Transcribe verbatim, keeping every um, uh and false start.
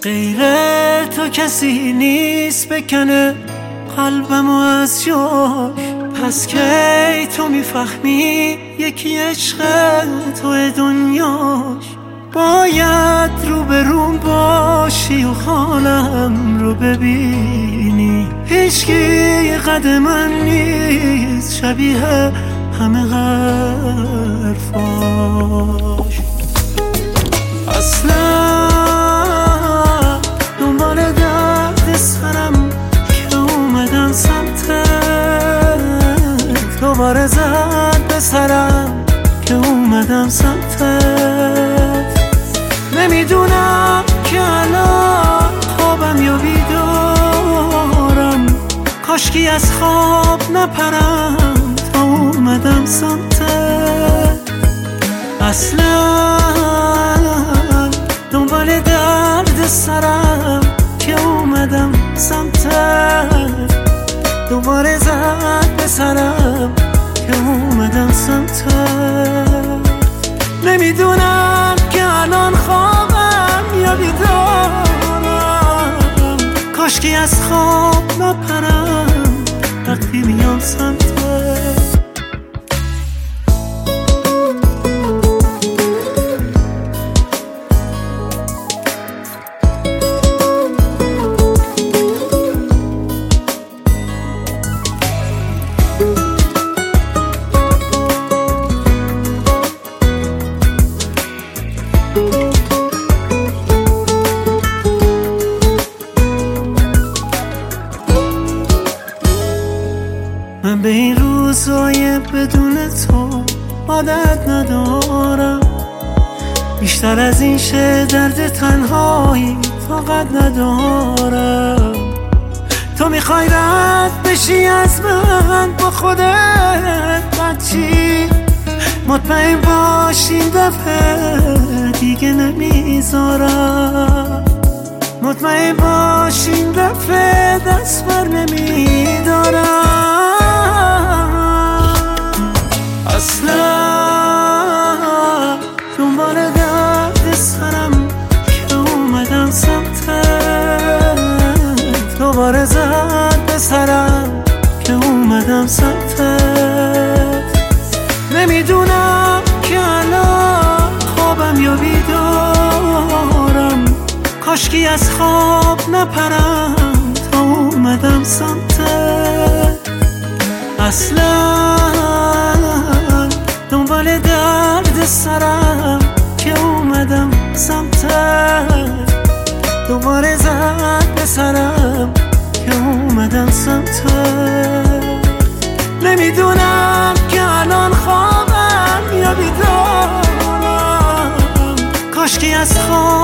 غیر تو کسی نیست بکنه قلبمو از جاش. پس کی تو میفهمی یکی عشق تو دنیاش؟ باید رو به روم باشی و حالم رو ببینی. هیچکی قد من نیست شبیه همه حرفاش. اصلا دنبال درد سرم که اومدم سمتت، دوباره زد به سرم که اومدم سمتت. نمیدونم که الان خوابم یا بیدارم، کاشکی از خواب نپرم تا اومدم سمتت. اصلا دنبال درد سرم که اومدم سمتت، دوباره زد به سرم که اومدم سمتت. نمیدونم که الان خوابم یا بیدارم، کاشکی از خواب نپرم وقتی میام سمتت. من به این روزای بدون تو عادت ندارم، بیشتر از این شه درد تنهایی طاقت ندارم. تو میخوای رد بشی از من با خودت، بچی مطمئن باش این دفعه دیگه نمیذارم. مطمئن باش این دفعه دست بر نمیدارم. اصلا دنبال درد سرم که اومدم سمتت، دوباره زد به سرم که اومدم سمتت. نمیدونم که الان خوابم یا بیدارم، کاشکی از خواب نپرم تا اومدم سمتت. اصلا دنبال درد سرم که اومدم سمتت، دوباره زد به سرم که اومدم سمتت. نمیدونم که الان خوابم یا بیدارم، کاشکی از خواب